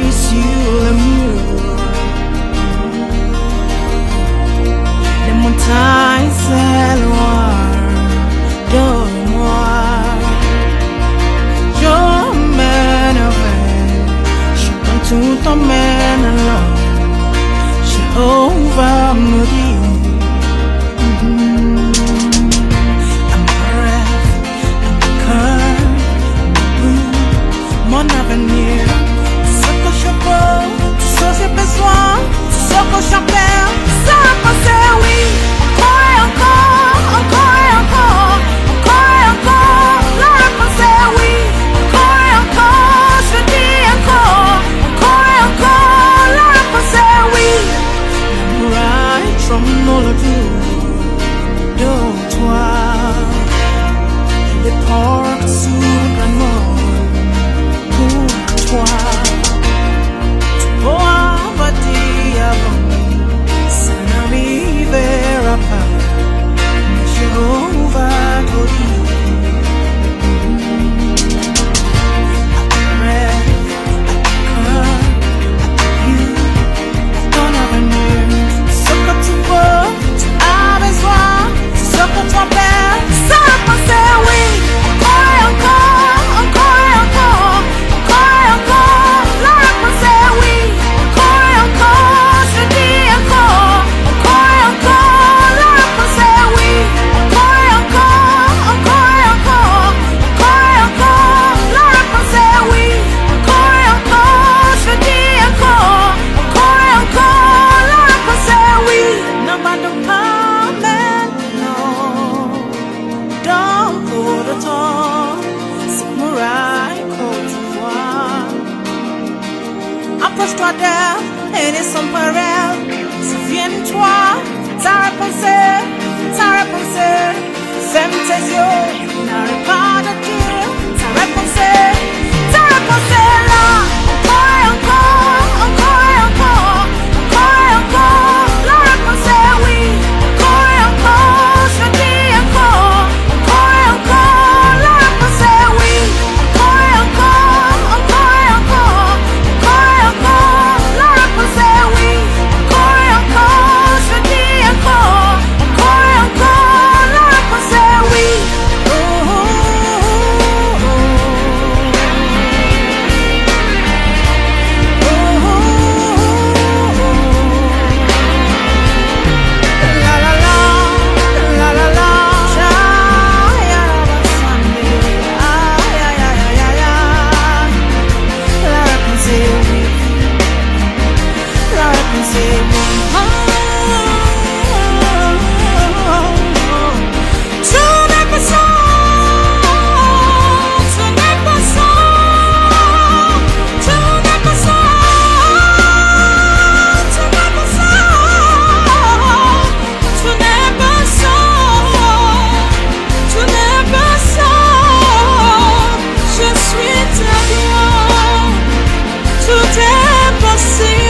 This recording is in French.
sur le mur. Les montagnes s'éloignent de moi. Je m'énerve, je prends tout t'emmène là. Jéhovah me dit. Mon avenir, ce que je veux, ce que j'ai besoin, ce que j'appelle, ça a passé, oui. Encore et encore, encore et encore, encore et encore, la réponse est oui. Encore et encore, je dis encore et encore, la réponse est oui. La muraille tremble autour de toi, les portes s'ouvrent grandement. Oh, dire avant, ça n'arrivera pas, mais Jéhovah te dit. Ton avenir, ce que tu veux, tu as besoin, ce que tu appelles, ça a passé, oui. Encore et encore, encore et encore. Approche-toi d'elle, elle est sans pareil. Souviens-toi, ta réponse, ferme tes yeux, n'arrête pas de dire ta réponse est là. Encore et encore, encore et encore, encore et encore, la réponse est oui. Encore et encore, je dis encore et encore, la réponse est oui. Encore et encore, encore et encore, encore et encore, la réponse est oui. Encore et encore, je dis encore et encore, la réponse est oui. Oh, oh, oh, oh. La la la, la la la, ya Sunday, ya ya ya ya ya. La réponse est oui, la réponse est oui. Tu n'es pas seul, tu n'es pas seul, tu n'es pas seul, tu n'es pas seul, tu n'es pas seul, tu n'es pas seul. Je suis ta bien, tout est possible.